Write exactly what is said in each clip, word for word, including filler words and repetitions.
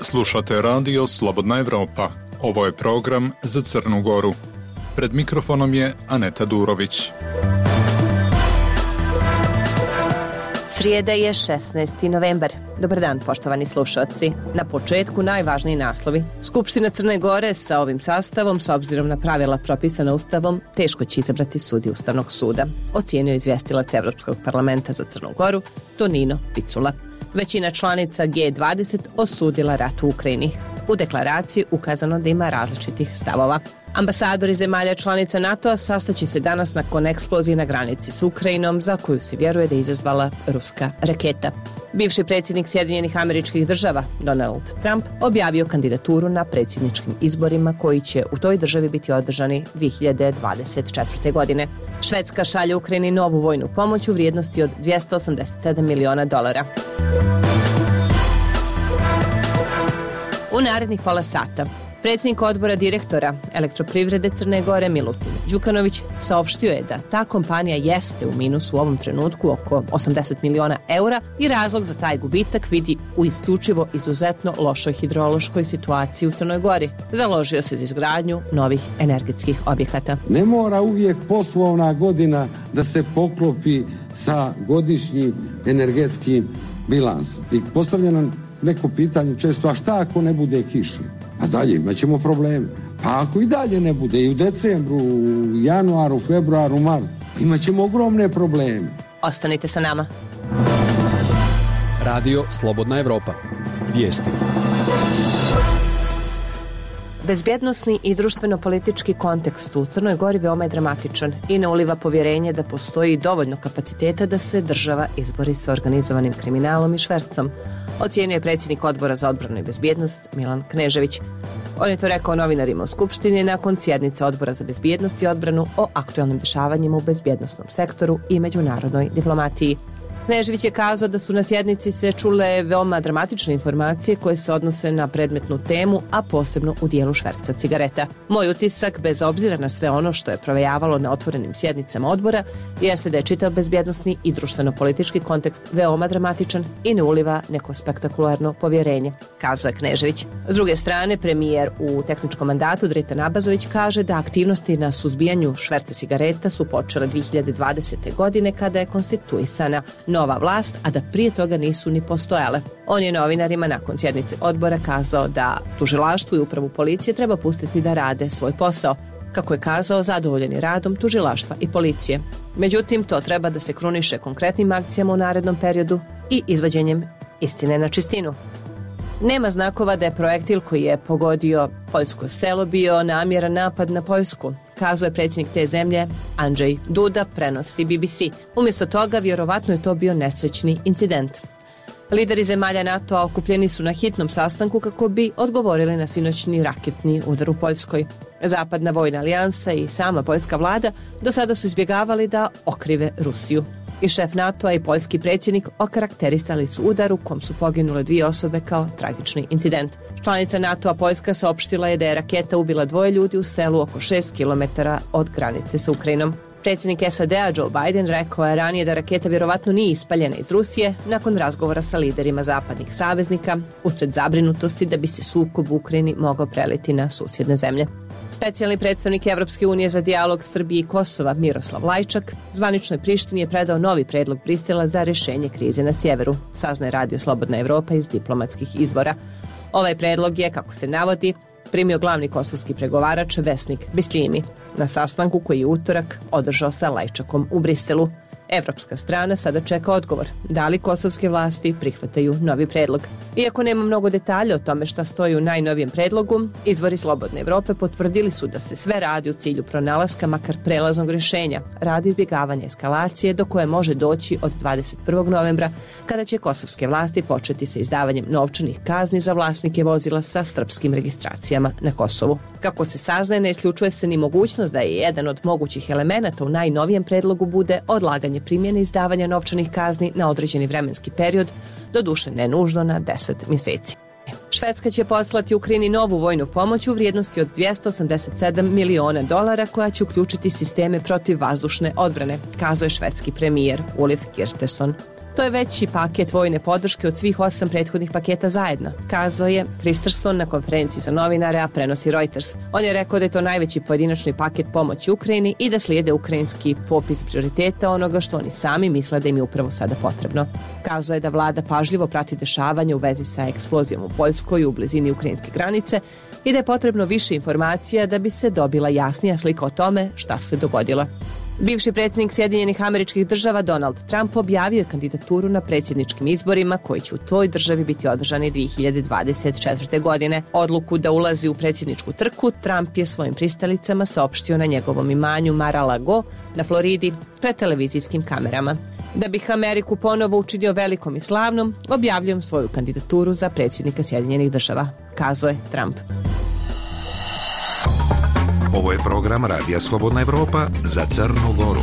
Slušate radio Slobodna Evropa. Ovo je program za Crnu Goru. Pred mikrofonom je Aneta Durović. Srijeda je šesnaesti novembar. Dobar dan, poštovani slušalci. Na početku najvažniji naslovi. Skupština Crne Gore sa ovim sastavom, s obzirom na pravila propisana Ustavom, teško će izabrati sudiju Ustavnog suda, ocijenio izvjestilac Evropskog parlamenta za Crnu Goru, Tonino Picula. Većina članica G dvadeset osudila rat u Ukrajini. U deklaraciji ukazano da ima različitih stavova. Ambasadori zemalja članica NATO-a sastaće se danas nakon eksplozije na granici s Ukrajinom, za koju se vjeruje da je izazvala ruska raketa. Bivši predsjednik Sjedinjenih Američkih Država, Donald Trump, objavio kandidaturu na predsjedničkim izborima koji će u toj državi biti održani dvije hiljade dvadeset četvrte. godine. Švedska šalje Ukrajini novu vojnu pomoć u vrijednosti od dvjesto osamdeset sedam miliona dolara. U narednih pola sata predsjednik odbora direktora Elektroprivrede Crne Gore Milutin Đukanović saopštio je da ta kompanija jeste u minusu u ovom trenutku oko osamdeset miliona eura i razlog za taj gubitak vidi u isključivo izuzetno lošoj hidrološkoj situaciji u Crnoj Gori. Založio se za izgradnju novih energetskih objekata. Ne mora uvijek poslovna godina da se poklopi sa godišnjim energetskim bilansom. I postavljeno neko pitanje često, a šta ako ne bude kiše? A dalje imat ćemo probleme. Pa ako i dalje ne bude, i u decembru, januaru, februaru, martu, imat ćemo ogromne probleme. Ostanite sa nama. Radio Slobodna Evropa. Vijesti. Bezbjednosni i društveno-politički kontekst u Crnoj Gori veoma je dramatičan i ne uliva povjerenje da postoji dovoljno kapaciteta da se država izbori sa organizovanim kriminalom i švercom, ocijenio je predsjednik odbora za odbranu i bezbjednost Milan Knežević. On je to rekao novinarima u Skupštini nakon sjednice odbora za bezbjednost i odbranu o aktualnim dešavanjima u bezbjednosnom sektoru i međunarodnoj diplomatiji. Knežević je kazao da su na sjednici se čule veoma dramatične informacije koje se odnose na predmetnu temu, a posebno u dijelu šverca cigareta. Moj utisak, bez obzira na sve ono što je provejavalo na otvorenim sjednicama odbora, jeste da je čitav bezbjednosni i društveno-politički kontekst veoma dramatičan i ne uliva neko spektakularno povjerenje, kazao je Knežević. S druge strane, premijer u tehničkom mandatu Dritan Abazović kaže da aktivnosti na suzbijanju šverca cigareta su počele dvije hiljade dvadesete. godine kada je konstituisana nova vlast, a da prije toga nisu ni postojale. On je novinarima nakon sjednice odbora kazao da tužilaštvu i upravu policije treba pustiti da rade svoj posao. Kako je kazao, zadovoljen je radom tužilaštva i policije. Međutim, to treba da se kruniše konkretnim akcijama u narednom periodu i izvađenjem istine na čistinu. Nema znakova da je projektil koji je pogodio poljsko selo bio namjeran napad na Poljsku, kazao je predsjednik te zemlje Andrzej Duda, prenosi B B C. Umjesto toga, vjerovatno je to bio nesrećni incident. Lideri zemalja NATO-a okupljeni su na hitnom sastanku kako bi odgovorili na sinoćni raketni udar u Poljskoj. Zapadna vojna alijansa i sama poljska vlada do sada su izbjegavali da okrive Rusiju. I šef NATO-a i poljski predsjednik okarakterisali su udar u kom su poginule dvije osobe kao tragični incident. Članica NATO-a Poljska saopštila je da je raketa ubila dvoje ljudi u selu oko šest kilometara od granice sa Ukrajinom. Predsjednik S A D-a Joe Biden rekao je ranije da raketa vjerovatno nije ispaljena iz Rusije nakon razgovora sa liderima zapadnih saveznika usred zabrinutosti da bi se sukob u Ukrajini mogao preliti na susjedne zemlje. Specijalni predstavnik Evropske unije za dijalog Srbije i Kosova Miroslav Lajčak zvaničnoj Prištini je predao novi predlog Brisela za rješenje krize na sjeveru, saznaje Radio Slobodna Evropa iz diplomatskih izvora. Ovaj predlog je, kako se navodi, primio glavni kosovski pregovarač Vesnik Bislimi na sastanku koji je utorak održao sa Lajčakom u Briselu. Evropska strana sada čeka odgovor da li kosovske vlasti prihvataju novi predlog. Iako nema mnogo detalja o tome šta stoji u najnovijem predlogu, izvori Slobodne Evrope potvrdili su da se sve radi u cilju pronalaska makar prelaznog rješenja radi izbjegavanja eskalacije do koje može doći od dvadeset prvog novembra kada će kosovske vlasti početi sa izdavanjem novčanih kazni za vlasnike vozila sa srpskim registracijama na Kosovu. Kako se saznaje, ne isključuje se ni mogućnost da je jedan od mogućih elemenata u najnovijem predlogu bude odlaganje primjene izdavanja novčanih kazni na određeni vremenski period, doduše ne nužno na deset mjeseci. Švedska će poslati Ukrajini novu vojnu pomoć u vrijednosti od dvjesto osamdeset sedam miliona dolara koja će uključiti sisteme protiv vazdušne odbrane, kazao je švedski premijer Ulf Kristersson. To je veći paket vojne podrške od svih osam prethodnih paketa zajedno, kazao je Kristersson na konferenciji za novinare, a prenosi Reuters. On je rekao da je to najveći pojedinačni paket pomoći Ukrajini i da slijede ukrajinski popis prioriteta onoga što oni sami misle da im je upravo sada potrebno. Kazao je da vlada pažljivo prati dešavanje u vezi sa eksplozijom u Poljskoj u blizini ukrajinske granice i da je potrebno više informacija da bi se dobila jasnija slika o tome šta se dogodilo. Bivši predsjednik Sjedinjenih Američkih Država Donald Trump objavio je kandidaturu na predsjedničkim izborima koji će u toj državi biti održani dvije hiljade dvadeset četvrte. godine. Odluku da ulazi u predsjedničku trku Trump je svojim pristalicama saopštio na njegovom imanju Mar-a-Lago na Floridi pred televizijskim kamerama. Da bih Ameriku ponovo učinio velikom i slavnom, objavljujem svoju kandidaturu za predsjednika Sjedinjenih Država, kazao je Trump. Ovo je program Radija Slobodna Evropa za Crnu Goru.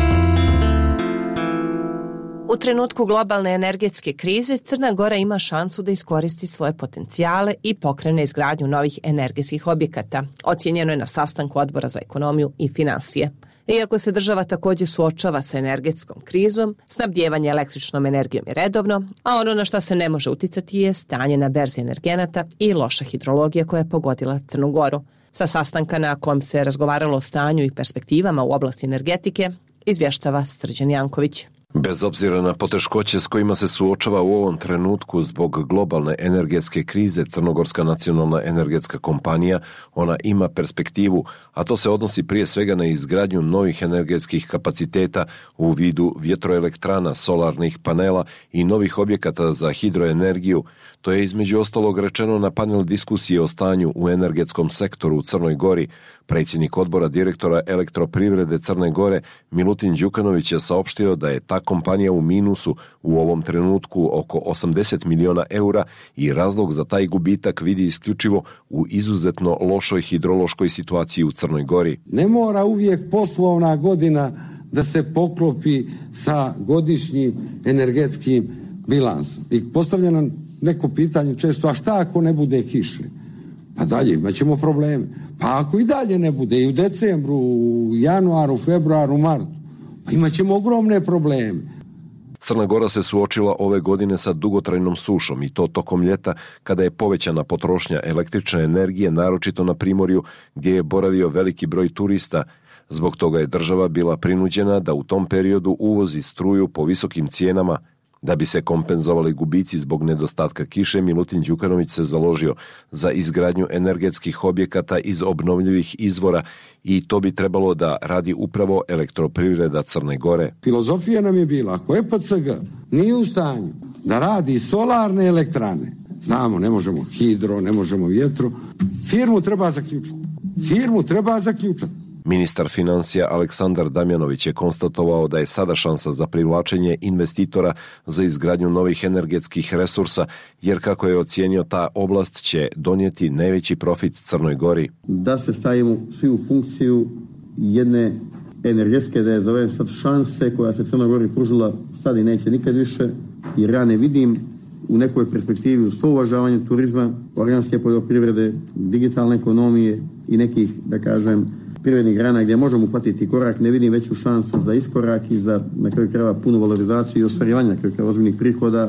U trenutku globalne energetske krize Crna Gora ima šansu da iskoristi svoje potencijale i pokrene izgradnju novih energetskih objekata, ocjenjeno je na sastanku Odbora za ekonomiju i finansije. Iako se država također suočava sa energetskom krizom, snabdijevanje električnom energijom je redovno, a ono na šta se ne može uticati je stanje na berzi energenata i loša hidrologija koja je pogodila Crnu Goru. Sa sastanka na kom se razgovaralo o stanju i perspektivama u oblasti energetike, izvještava Srđan Janković. Bez obzira na poteškoće s kojima se suočava u ovom trenutku zbog globalne energetske krize, Crnogorska nacionalna energetska kompanija, ona ima perspektivu, a to se odnosi prije svega na izgradnju novih energetskih kapaciteta u vidu vjetroelektrana, solarnih panela i novih objekata za hidroenergiju. To je između ostalog rečeno na panel diskusije o stanju u energetskom sektoru u Crnoj Gori. Predsjednik odbora direktora elektroprivrede Crne Gore Milutin Đukanović je saopštio da je ta kompanija u minusu u ovom trenutku oko osamdeset miliona eura i razlog za taj gubitak vidi isključivo u izuzetno lošoj hidrološkoj situaciji u Crnoj Gori. Ne mora uvijek poslovna godina da se poklopi sa godišnjim energetskim bilansom. I postavljeno neko pitanje često, a šta ako ne bude kiše? Pa dalje, imat ćemo probleme. Pa ako i dalje ne bude, i u decembru, u januaru, februaru, martu, pa imat ćemo ogromne probleme. Crna Gora se suočila ove godine sa dugotrajnom sušom i to tokom ljeta kada je povećana potrošnja električne energije, naročito na primorju gdje je boravio veliki broj turista. Zbog toga je država bila prinuđena da u tom periodu uvozi struju po visokim cijenama. Da bi se kompenzovali gubici zbog nedostatka kiše, Milutin Đukanović se založio za izgradnju energetskih objekata iz obnovljivih izvora i to bi trebalo da radi upravo elektroprivreda Crne Gore. Filozofija nam je bila, ako E P C G nije u stanju da radi solarne elektrane, znamo, ne možemo hidro, ne možemo vjetro, firmu treba zaključati. Firmu treba zaključati. Ministar financija Aleksandar Damjanović je konstatovao da je sada šansa za privlačenje investitora za izgradnju novih energetskih resursa, jer kako je ocijenio ta oblast će donijeti najveći profit Crnoj Gori. Da se stavimo svi u funkciju jedne energetske, da je zovem sad šanse koja se Crnoj Gori pružila sad i neće nikad više, jer ja ne vidim u nekoj perspektivi uz svo uvažavanje turizma, organske poljoprivrede, digitalne ekonomije i nekih, da kažem, privrednih grana gdje možemo uhvatiti korak, ne vidim veću šansu za iskorak i za na kraju krajeva punu valorizaciju i ostvarivanje na kraju krajeva ozbiljnih prihoda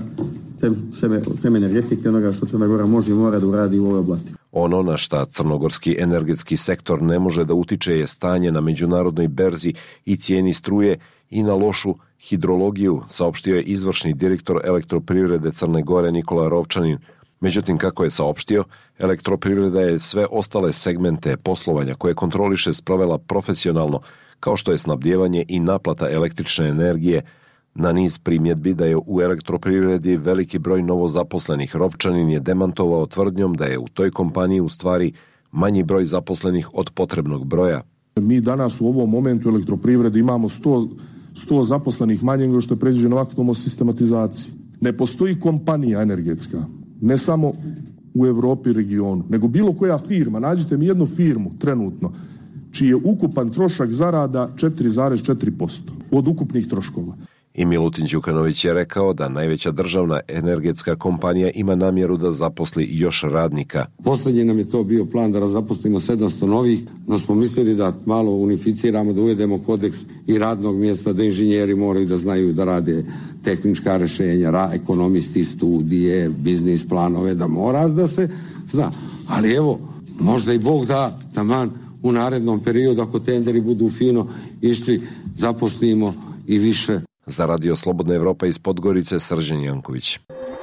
sem energetike, onoga što Crna Gora može i mora da uradi u ovoj oblasti. Ono na šta crnogorski energetski sektor ne može da utiče je stanje na međunarodnoj berzi i cijeni struje i na lošu hidrologiju, saopštio je izvršni direktor elektroprivrede Crne Gore Nikola Rovčanin. Međutim, kako je saopštio, elektroprivreda je sve ostale segmente poslovanja koje kontroliše sprovela profesionalno, kao što je snabdijevanje i naplata električne energije. Na niz primjedbi da je u elektroprivredi veliki broj novozaposlenih, Rovčanin je demantovao tvrdnjom da je u toj kompaniji u stvari manji broj zaposlenih od potrebnog broja. Mi danas u ovom momentu u elektroprivredi imamo sto, sto zaposlenih manje nego što je predviđeno aktom o sistematizaciji. Ne postoji kompanija energetska, ne samo u Europi i regionu, nego bilo koja firma, nađite mi jednu firmu trenutno, čiji je ukupan trošak zarada četiri zarez četiri posto od ukupnih troškova. I Milutin Đukanović je rekao da najveća državna energetska kompanija ima namjeru da zaposli još radnika. Posljednji nam je to bio plan da zaposlimo sedamsto novih, no smo mislili da malo unificiramo, da uvedemo kodeks i radnog mjesta, da inženjeri moraju da znaju da rade tehnička rješenja, ra, ekonomisti, studije, biznis planove, da mora da se zna. Ali evo, možda i Bog da, taman u narednom periodu, ako tenderi budu fino išli, zaposlimo i više. Za Radio Slobodna Evropa iz Podgorice, Srđan Janković.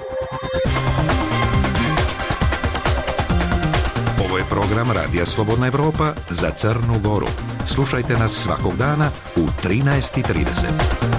Ovo je program Radija Slobodna Evropa za Crnu Goru. Slušajte nas svakog dana u trinaest i trideset.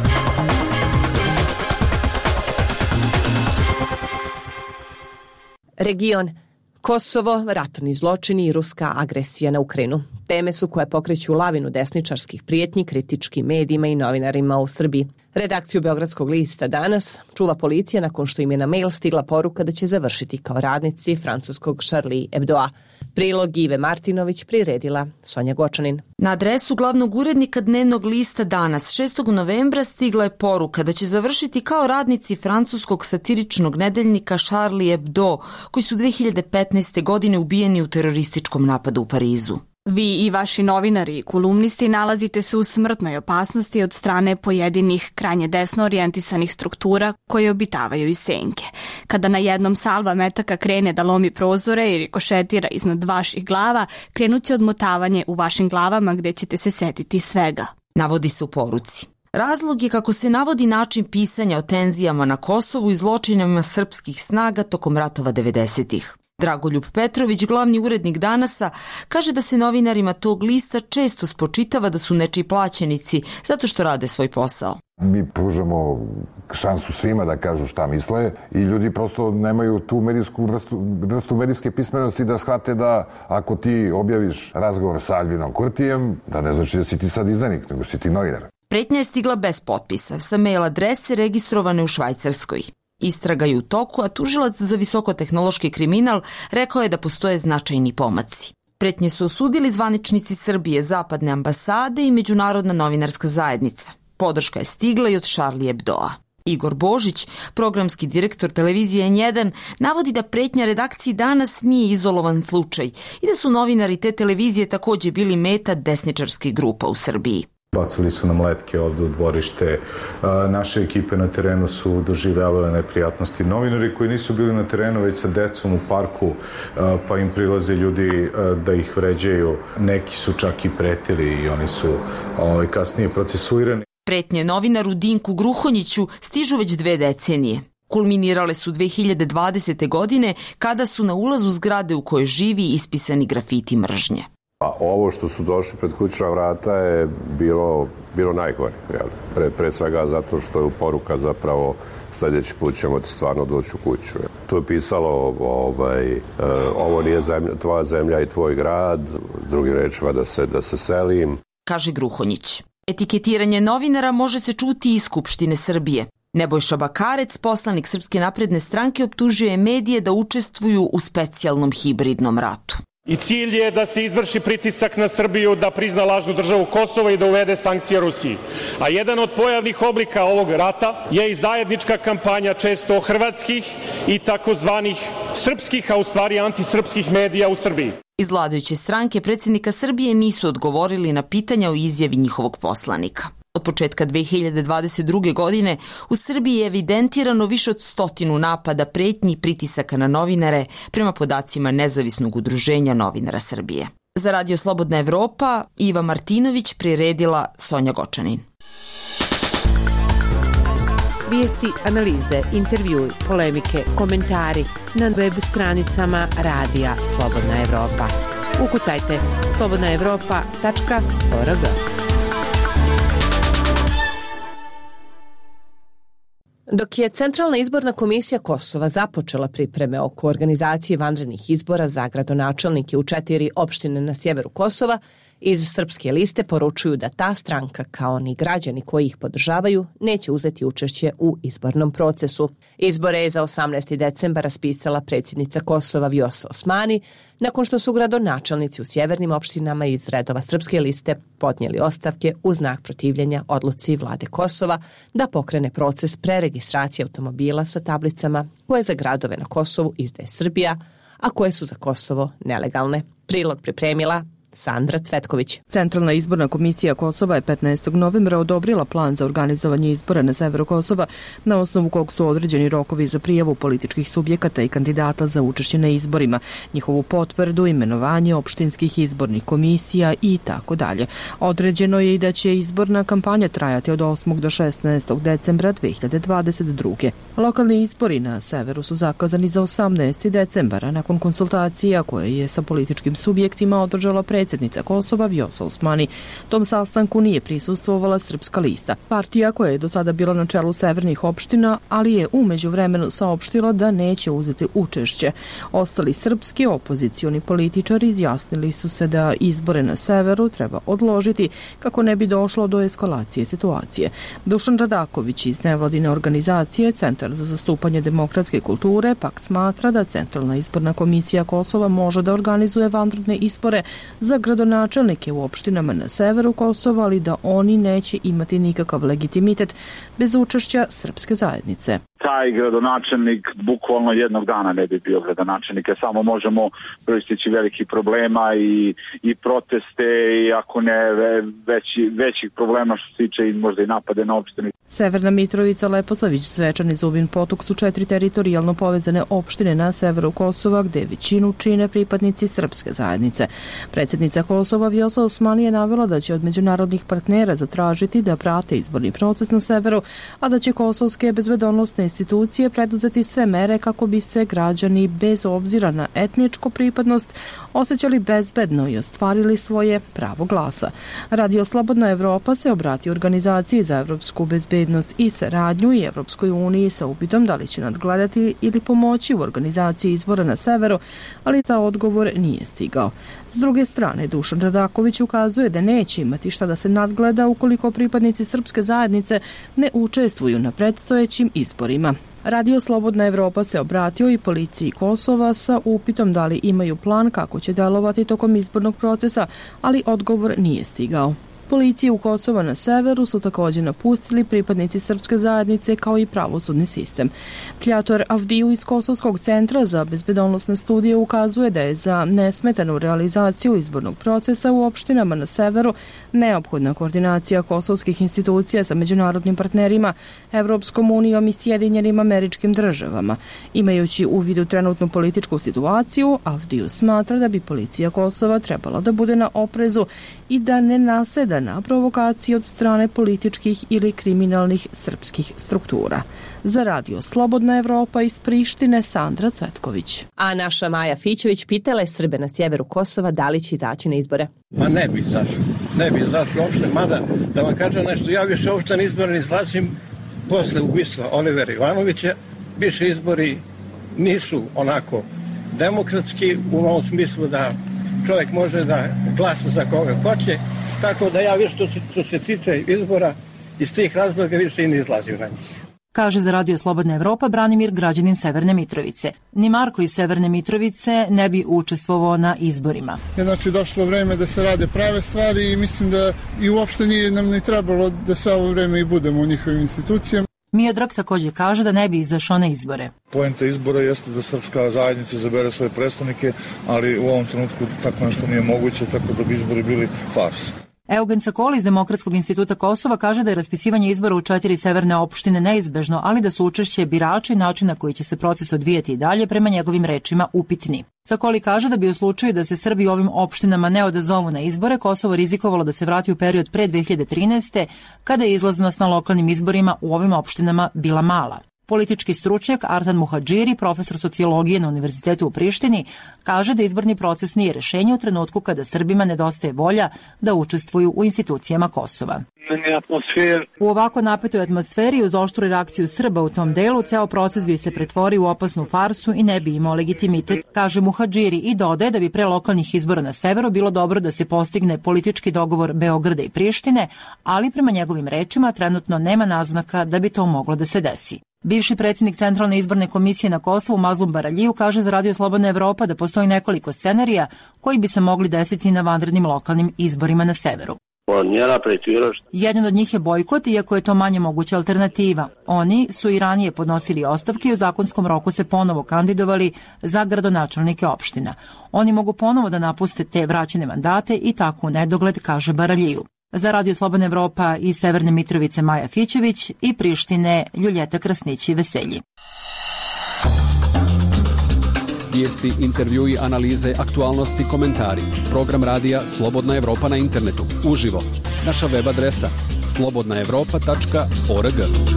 Region Kosovo, ratni zločini i ruska agresija na Ukrajinu. Teme su koje pokreću lavinu desničarskih prijetnji kritičkim medijima i novinarima u Srbiji. Redakciju Beogradskog lista danas čuva policija nakon što im je na mail stigla poruka da će završiti kao radnici francuskog Charlie Hebdoa. Prilog Ive Martinović priredila Sonja Gočanin. Na adresu glavnog urednika dnevnog lista danas, šestog novembra, stigla je poruka da će završiti kao radnici francuskog satiričnog nedeljnika Charlie Hebdo, koji su dve hiljade petnaeste. godine ubijeni u terorističkom napadu u Parizu. Vi i vaši novinari i kolumnisti nalazite se u smrtnoj opasnosti od strane pojedinih krajnje desno orijentisanih struktura koje obitavaju iz senke. Kada na jednom salva metaka krene da lomi prozore i rikošetira iznad vaših glava, krenuće odmotavanje u vašim glavama gde ćete se setiti svega. Navodi se u poruci. Razlog je, kako se navodi, način pisanja o tenzijama na Kosovu i zločinima srpskih snaga tokom ratova devedesetih. Dragoljub Petrović, glavni urednik Danasa, kaže da se novinarima tog lista često spočitava da su nečiji plaćenici zato što rade svoj posao. Mi pružamo šansu svima da kažu šta misle i ljudi prosto nemaju tu medijsku vrstu, vrstu medijske pismenosti da shvate da ako ti objaviš razgovor sa Albinom Kurtijem, da ne znači da si ti sad izdanik, nego si ti novinar. Pretnja je stigla bez potpisa, sa mail adrese registrovane u Švajcarskoj. Istraga je u toku, a tužilac za visokotehnološki kriminal rekao je da postoje značajni pomaci. Pretnje su osudili zvaničnici Srbije, zapadne ambasade i međunarodna novinarska zajednica. Podrška je stigla i od Charlie Hebdoa. Igor Božić, programski direktor televizije N jedan, navodi da pretnja redakciji danas nije izolovan slučaj i da su novinari te televizije takođe bili meta desničarskih grupa u Srbiji. Bacili su nam letke ovde u dvorište, naše ekipe na terenu su doživljavale neprijatnosti. Novinari koji nisu bili na terenu već sa decom u parku, pa im prilaze ljudi da ih vređaju, neki su čak i pretili i oni su kasnije procesuirani. Pretnje novinaru Dinku Gruhonjiću stižu već dve decenije. Kulminirale su dve hiljade dvadesete. godine kada su na ulazu zgrade u kojoj živi ispisani grafiti mržnje. A ovo što su došli pred kućna vrata je bilo, bilo najgore. Pre, pre svega zato što je poruka zapravo sljedeći put ćemo ti stvarno doći u kuću. Tu je pisalo ovaj, ovo nije zemlja, tvoja zemlja i tvoj grad, drugim rečima da se, da se selim. Kaže Gruhonjić. Etiketiranje novinara može se čuti iz Skupštine Srbije. Nebojša Bakarec, poslanik Srpske napredne stranke, optužio je medije da učestvuju u specijalnom hibridnom ratu. I cilj je da se izvrši pritisak na Srbiju da prizna lažnu državu Kosovo i da uvede sankcije Rusiji. A jedan od pojavnih oblika ovog rata je i zajednička kampanja često hrvatskih i takozvanih srpskih, a u stvari antisrpskih medija u Srbiji. Iz vladajuće stranke predsjednika Srbije nisu odgovorili na pitanja o izjavi njihovog poslanika. Od početka dve hiljade dvadeset druge. godine u Srbiji je evidentirano više od stotinu napada, pretnji i pritisaka na novinare prema podacima Nezavisnog udruženja novinara Srbije. Za Radio Slobodna Evropa, Iva Martinović, priredila Sonja Gočanin. Vijesti, analize, intervjui, polemike, komentari na web stranicama Radija Slobodna Evropa. Ukucajte slobodna evropa tačka org. Dok je Centralna izborna komisija Kosova započela pripreme oko organizacije vanrednih izbora za gradonačelnike u četiri opštine na sjeveru Kosova, Iz Srpske liste poručuju da ta stranka, kao ni građani koji ih podržavaju, neće uzeti učešće u izbornom procesu. Izbore je za osamnaesti decembar raspisala predsjednica Kosova Vjosa Osmani, nakon što su gradonačelnici u sjevernim opštinama iz redova Srpske liste podnijeli ostavke u znak protivljenja odluci vlade Kosova da pokrene proces preregistracije automobila sa tablicama koje za gradove na Kosovu izdaje Srbija, a koje su za Kosovo nelegalne. Prilog pripremila Sandra Cvetković. Centralna izborna komisija Kosova je petnaestog novembra odobrila plan za organizovanje izbora na severu Kosova, na osnovu kog su određeni rokovi za prijavu političkih subjekata i kandidata za učešće na izborima, njihovu potvrdu, imenovanje opštinskih izbornih komisija i tako dalje. Određeno je i da će izborna kampanja trajati od osmog do šesnaestog decembra dve hiljade dvadeset druge. Lokalni izbori na severu su zakazani za osamnaesti decembara nakon konsultacija koje je sa političkim subjektima održala pre predsjednica Kosova Vjosa Osmani. Tom sastanku nije prisustvovala Srpska lista, partija koja je do sada bila na čelu severnih opština, ali je u međuvremenu saopštila da neće uzeti učešće. Ostali srpski opozicioni političari izjasnili su se da izbore na severu treba odložiti kako ne bi došlo do eskalacije situacije. Dušan Radaković iz nevladine organizacije Centar za zastupanje demokratske kulture pak smatra da Centralna izborna komisija Kosova može da organizuje vanredne izbore za gradonačelnike u opštinama na severu Kosova, ali da oni neće imati nikakav legitimitet bez učešća srpske zajednice. Taj gradonačelnik bukvalno jednog dana ne bi bio gradonačelnik, jer samo možemo proisteći veliki problema i, i proteste i ako ne veći, većih problema što se tiče i možda i napade na opštine. Severna Mitrovica, Leposavić, Zvečan i Zubin Potok su četiri teritorijalno povezane opštine na severu Kosova gde većinu čine pripadnici srpske zajednice. Predsjednica Kosova Vjosa Osmani je navela da će od međunarodnih partnera zatražiti da prate izborni proces na severu, a da će kosovske bezbednosne institucije preduzeti sve mere kako bi se građani bez obzira na etničku pripadnost osjećali bezbedno i ostvarili svoje pravo glasa. Radio Slobodna Evropa se obrati organizaciji za evropsku bezbednost i saradnju i Evropskoj uniji sa upitom da li će nadgledati ili pomoći u organizaciji izbora na severu, ali ta odgovor nije stigao. S druge strane, Dušan Radaković ukazuje da neće imati šta da se nadgleda ukoliko pripadnici srpske zajednice ne učestvuju na predstojećim izborima. Radio Slobodna Evropa se obratio i policiji Kosova sa upitom da li imaju plan kako će delovati tokom izbornog procesa, ali odgovor nije stigao. Policiju Kosova na severu su također napustili pripadnici srpske zajednice kao i pravosudni sistem. Pljator Avdiju iz Kosovskog centra za bezbednosne studije ukazuje da je za nesmetanu realizaciju izbornog procesa u opštinama na severu neophodna koordinacija kosovskih institucija sa međunarodnim partnerima, Evropskom unijom i Sjedinjenim Američkim državama. Imajući u vidu trenutnu političku situaciju, Avdiju smatra da bi policija Kosova trebala da bude na oprezu i da ne naseda na provokacije od strane političkih ili kriminalnih srpskih struktura. Za Radio Slobodna Evropa iz Prištine, Sandra Cvetković. A naša Maja Fićević pitala je Srbe na sjeveru Kosova da li će izaći na izbore. Ma ne bi izašao, ne bi izašao uopšte, mada da vam kažem nešto, ja više uopšte na izbore izlazim posle ubistva Olivera Ivanovića. Više izbori nisu onako demokratski u ovom smislu da čovjek može da glasa za koga hoće, tako da ja više što se tiče izbora iz tih razloga više i ne izlazim na njih. Kaže za Radio Slobodna Evropa Branimir, građanin Severne Mitrovice. Ni Marko iz Severne Mitrovice ne bi učestvovao na izborima. Je znači došlo vreme da se rade prave stvari i mislim da i uopšte nije nam ne trebalo da sve ovo vreme i budemo u njihovim institucijama. Miodrag također kaže da ne bi izašao na izbore. Poenta izbora jeste da srpska zajednica zabere svoje predstavnike, ali u ovom trenutku tako nešto nije moguće, tako da bi izbori bili farsa. Eugen Cakoli iz Demokratskog instituta Kosova kaže da je raspisivanje izbora u četiri severne opštine neizbežno, ali da su učešće birača i način na koji će se proces odvijati i dalje prema njegovim rečima upitni. Cakoli kaže da bi u slučaju da se Srbi u ovim opštinama ne odazovu na izbore, Kosovo rizikovalo da se vrati u period pre dve hiljade trinaeste. kada je izlaznost na lokalnim izborima u ovim opštinama bila mala. Politički stručnjak Artan Muhadžiri, profesor sociologije na Univerzitetu u Prištini, kaže da izborni proces nije rešenje u trenutku kada Srbima nedostaje volja da učestvuju u institucijama Kosova. napetoj atmosferi. U ovako napetoj atmosferi uz oštru reakciju Srba u tom delu, ceo proces bi se pretvorio u opasnu farsu i ne bi imao legitimitet, kaže Muhadžiri i dodaje da bi pre lokalnih izbora na severu bilo dobro da se postigne politički dogovor Beograda i Prištine, ali prema njegovim rečima trenutno nema naznaka da bi to moglo da se desi. Bivši predsjednik Centralne izborne komisije na Kosovu Mazlum Baraljiju kaže za Radio Slobodna Evropa da postoji nekoliko scenarija koji bi se mogli desiti na vanrednim lokalnim izborima na severu. Jedan od njih je bojkot, iako je to manje moguća alternativa. Oni su i ranije podnosili ostavke i u zakonskom roku se ponovo kandidovali za gradonačelnike opština. Oni mogu ponovo da napuste te vraćene mandate i tako u nedogled, kaže Baraljiju. Za Radio Slobodna Evropa iz Severne Mitrovice Maja Fićević i Prištine Ljuljeta Krasnić-Veselji. Vijesti, intervjui, analize, aktualnosti, komentari. Program radija Slobodna Evropa na internetu. Uživo. Naša web adresa slobodna evropa tačka org.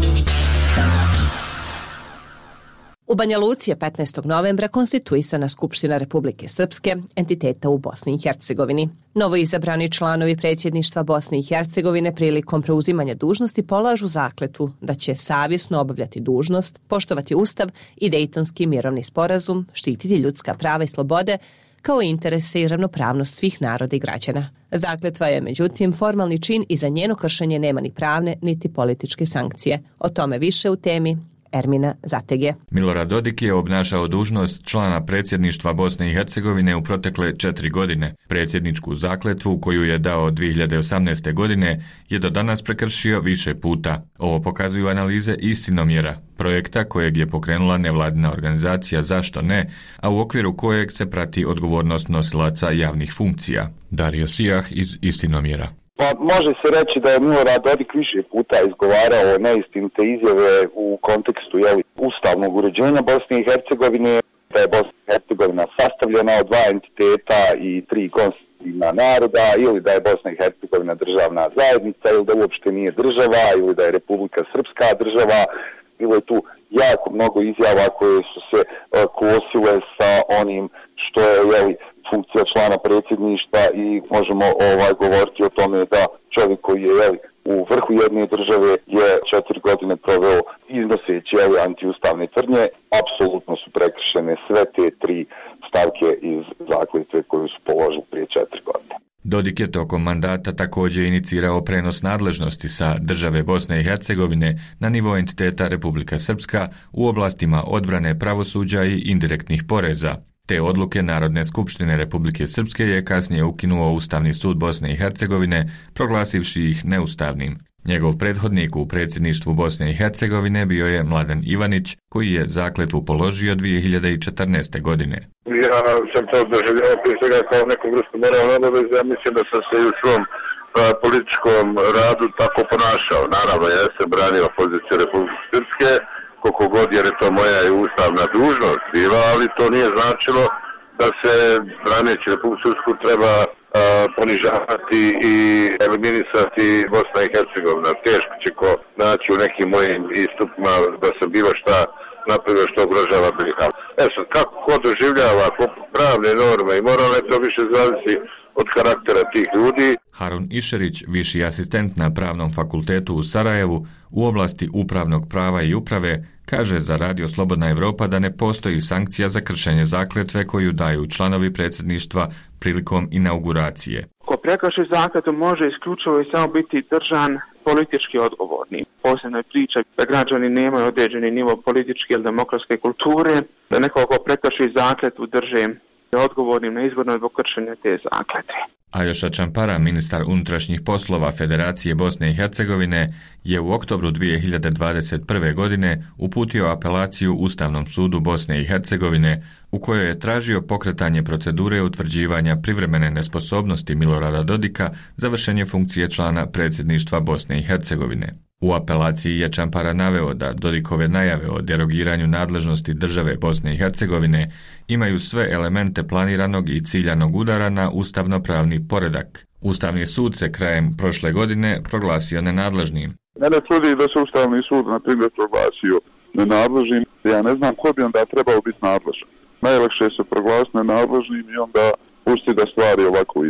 U Banja Luci je petnaestog novembra konstituisana Skupština Republike Srpske, entiteta u Bosni i Hercegovini. Novo izabrani članovi predsjedništva Bosne i Hercegovine prilikom preuzimanja dužnosti polažu zakletvu da će savjesno obavljati dužnost, poštovati Ustav i Dejtonski mirovni sporazum, štititi ljudska prava i slobode, kao i interese i ravnopravnost svih naroda i građana. Zakletva je, međutim, formalni čin i za njeno kršenje nema ni pravne niti političke sankcije. O tome više u temi Ermina Zatege. Milorad Dodik je obnašao dužnost člana predsjedništva Bosne i Hercegovine u protekle četiri godine. Predsjedničku zakletvu koju je dao dvije hiljade osamnaeste. godine je do danas prekršio više puta. Ovo pokazuju analize Istinomjera, projekta kojeg je pokrenula nevladina organizacija Zašto ne, a u okviru kojeg se prati odgovornost nosilaca javnih funkcija. Dario Sijah iz Istinomjera. Pa može se reći da je Milorad Dodik više puta izgovarao neistinite izjave u kontekstu jeli, ustavnog uređenja Bosne i Hercegovine, da je Bosna i Hercegovina sastavljena od dva entiteta i tri konstitutivna naroda, ili da je Bosna i Hercegovina državna zajednica, ili da uopšte nije država, ili da je Republika Srpska država. Bilo je tu jako mnogo izjava koje su se uh, kosile sa onim što je jeli, funkcija člana predsjedništva i možemo ovaj govoriti o tome da čovjek koji je jeli, u vrhu jedne države je četiri godine proveo iznoseći jeli, antiustavne tvrdnje. Apsolutno su prekršene sve te tri stavke iz zakletve koju su položili prije četiri godine. Dodik je tokom mandata također inicirao prenos nadležnosti sa države Bosne i Hercegovine na nivo entiteta Republika Srpska u oblastima odbrane, pravosuđa i indirektnih poreza. Te odluke Narodne skupštine Republike Srpske je kasnije ukinuo Ustavni sud Bosne i Hercegovine, proglasivši ih neustavnim. Njegov prethodnik u predsjedništvu Bosne i Hercegovine bio je Mladen Ivanić, koji je zakletvu položio dvije hiljade četrnaeste. godine. Ja sam to doživljavao prije svega kao neku vrstu moralne obaveze, ja mislim da sam se i u svom a, političkom radu tako ponašao. Naravno, ja sam branio poziciju Republike Srpske, koliko god jer je to moja i ustavna dužnost bila, ali to nije značilo da se braneći Republiku Srpsku treba a, ponižavati i eliminisati Bosna i Hercegovina. Teško će ko naći u nekim mojim istupima da sam bilo šta napravio što ugrožava B i H. E sad, kako ko doživljava pravne norme i moralne, to više zavisi od karaktera tih ljudi. Harun Išerić, viši asistent na Pravnom fakultetu u Sarajevu, u oblasti upravnog prava i uprave, kaže za Radio Slobodna Evropa da ne postoji sankcija za kršenje zakletve koju daju članovi predsjedništva prilikom inauguracije. Ko prekrši zakletvu može isključivo i samo biti držan politički odgovorni. Posebno je priča da građani nemaju određeni nivo političke ili demokratske kulture, da neko ko prekrši zakletvu drže odgovornim na izborno zbog kršenja te zakletve. Aljoša Čampara, ministar unutrašnjih poslova Federacije Bosne i Hercegovine, je u oktobru dvije hiljade dvadeset prve. godine uputio apelaciju Ustavnom sudu Bosne i Hercegovine u kojoj je tražio pokretanje procedure utvrđivanja privremene nesposobnosti Milorada Dodika za vršenje funkcije člana predsjedništva Bosne i Hercegovine. U apelaciji je Čampara naveo da Dodikove najave o derogiranju nadležnosti države Bosne i Hercegovine imaju sve elemente planiranog i ciljanog udara na ustavno-pravni poredak. Ustavni sud se krajem prošle godine proglasio nenadležnim. Mene čudi da se Ustavni sud na primjer proglasio nenadležnim. Ja ne znam ko bi onda trebao biti nadležan. Najlakše se proglasiti nenadležnim i onda pusti da stvari ovako idu.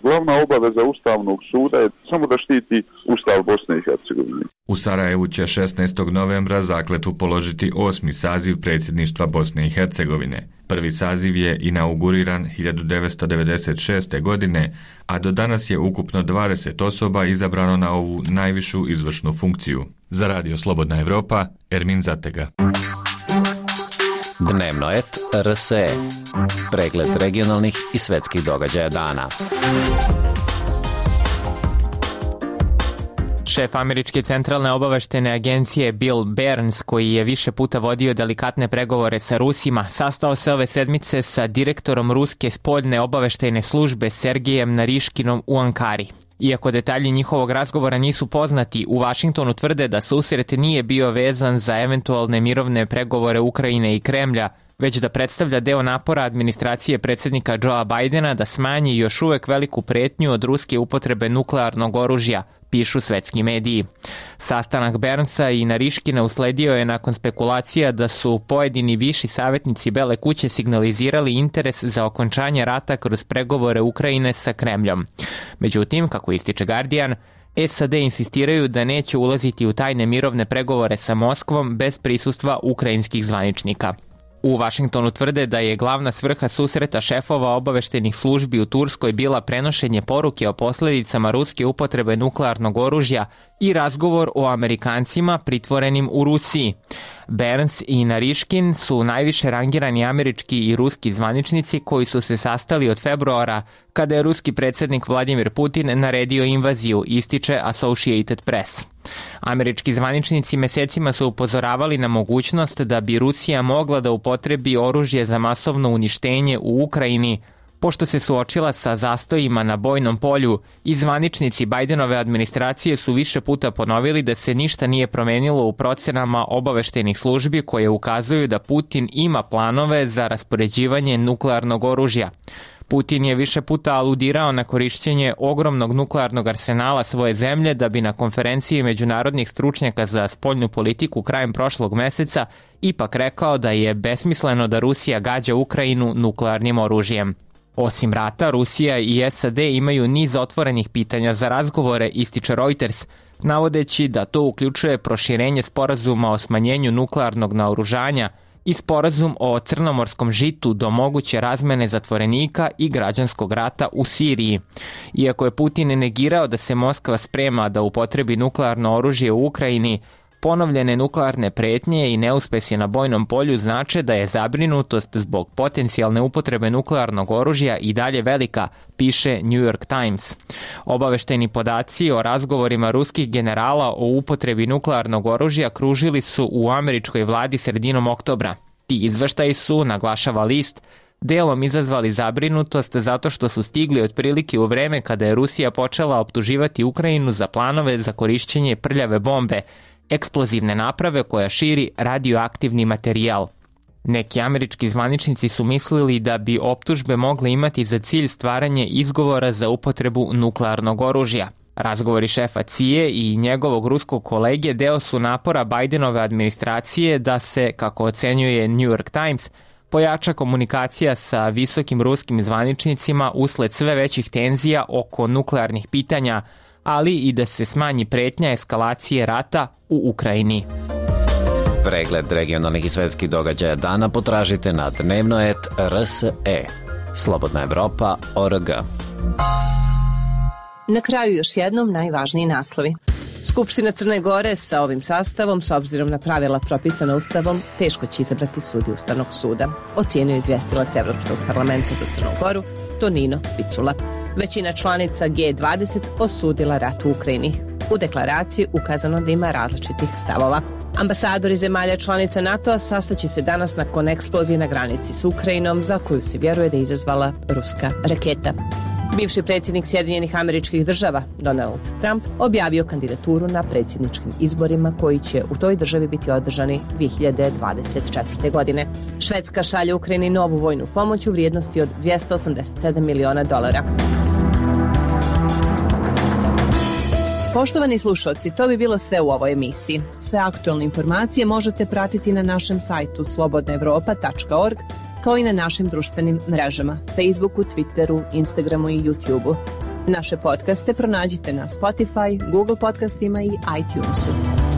Glavna obaveza Ustavnog suda je samo da štiti Ustav Bosne i Hercegovine. U Sarajevu će šesnaestog novembra zakletvu položiti osmi saziv predsjedništva Bosne i Hercegovine. Prvi saziv je inauguriran hiljadu devetsto devedeset šeste. godine, a do danas je ukupno dvadeset osoba izabrano na ovu najvišu izvršnu funkciju. Za Radio Slobodna Evropa, Ermin Zatega. Dnevno et R S E. Pregled regionalnih i svetskih događaja dana. Šef američke centralne obaveštene agencije Bill Burns, koji je više puta vodio delikatne pregovore sa Rusima, sastao se ove sedmice sa direktorom ruske spoljne obaveštene službe Sergejem Nariškinom u Ankari. Iako detalji njihovog razgovora nisu poznati, u Vašingtonu tvrde da susret nije bio vezan za eventualne mirovne pregovore Ukrajine i Kremlja, već da predstavlja deo napora administracije predsjednika Joea Bidena da smanji još uvek veliku pretnju od ruske upotrebe nuklearnog oružja, pišu svetski mediji. Sastanak Burnsa i Nariškina usledio je nakon spekulacija da su pojedini viši savjetnici Bele kuće signalizirali interes za okončanje rata kroz pregovore Ukrajine sa Kremljom. Međutim, kako ističe Guardian, S A D insistiraju da neće ulaziti u tajne mirovne pregovore sa Moskvom bez prisustva ukrajinskih zvaničnika. U Vašingtonu tvrde da je glavna svrha susreta šefova obaveštenih službi u Turskoj bila prenošenje poruke o posljedicama ruske upotrebe nuklearnog oružja i razgovor o Amerikancima pritvorenim u Rusiji. Burns i Nariškin su najviše rangirani američki i ruski zvaničnici koji su se sastali od februara kada je ruski predsjednik Vladimir Putin naredio invaziju, ističe Associated Press. Američki zvaničnici mesecima su upozoravali na mogućnost da bi Rusija mogla da upotrebi oružje za masovno uništenje u Ukrajini, pošto se suočila sa zastojima na bojnom polju i zvaničnici Bidenove administracije su više puta ponovili da se ništa nije promenilo u procenama obaveštenih službi koje ukazuju da Putin ima planove za raspoređivanje nuklearnog oružja. Putin je više puta aludirao na korišćenje ogromnog nuklearnog arsenala svoje zemlje da bi na konferenciji međunarodnih stručnjaka za spoljnu politiku krajem prošlog meseca ipak rekao da je besmisleno da Rusija gađa Ukrajinu nuklearnim oružjem. Osim rata, Rusija i S A D imaju niz otvorenih pitanja za razgovore, ističe Reuters, navodeći da to uključuje proširenje sporazuma o smanjenju nuklearnog naoružanja i sporazum o crnomorskom žitu do moguće razmene zatvorenika i građanskog rata u Siriji. Iako je Putin negirao da se Moskva sprema da upotrebi nuklearno oružje u Ukrajini, ponovljene nuklearne pretnje i neuspesi na bojnom polju znače da je zabrinutost zbog potencijalne upotrebe nuklearnog oružja i dalje velika, piše New York Times. Obavešteni podaci o razgovorima ruskih generala o upotrebi nuklearnog oružja kružili su u američkoj vladi sredinom oktobra. Ti izveštaji su, naglašava list, delom izazvali zabrinutost zato što su stigli otprilike u vreme kada je Rusija počela optuživati Ukrajinu za planove za korišćenje prljave bombe, eksplozivne naprave koja širi radioaktivni materijal. Neki američki zvaničnici su mislili da bi optužbe mogle imati za cilj stvaranje izgovora za upotrebu nuklearnog oružja. Razgovori šefa C I A i njegovog ruskog kolege deo su napora Bidenove administracije da se, kako ocenjuje New York Times, pojača komunikacija sa visokim ruskim zvaničnicima usled sve većih tenzija oko nuklearnih pitanja, ali i da se smanji pretnja eskalacije rata u Ukrajini. Pregled regionalnih i svetskih događaja dana potražite na dnevno et R S E. Slobodna Evropa tačka org. Na kraju još jednom najvažniji naslovi. Skupština Crne Gore sa ovim sastavom, s obzirom na pravila propisana Ustavom, teško će izabrati sudiju Ustavnog suda, ocijenio izvjestilac Evropskog parlamenta za Crnu Goru, Tonino Picula. Većina članica G dvadeset osudila rat u Ukrajini. U deklaraciji ukazano da ima različitih stavova. Ambasadori zemalja članica NATO-a sastaće se danas nakon eksplozije na granici s Ukrajinom, za koju se vjeruje da je izazvala ruska raketa. Bivši predsjednik Sjedinjenih Američkih Država, Donald Trump, objavio kandidaturu na predsjedničkim izborima koji će u toj državi biti održani dvije hiljade dvadeset četvrte. godine. Švedska šalje Ukrajini novu vojnu pomoć u vrijednosti od dvjesto osamdeset sedam miliona dolara. Poštovani slušalci, to bi bilo sve u ovoj emisiji. Sve aktualne informacije možete pratiti na našem sajtu slobodna evropa tačka org, kao i na našim društvenim mrežama, Facebooku, Twitteru, Instagramu i YouTubeu. Naše podcaste pronađite na Spotify, Google podcastima i iTunesu.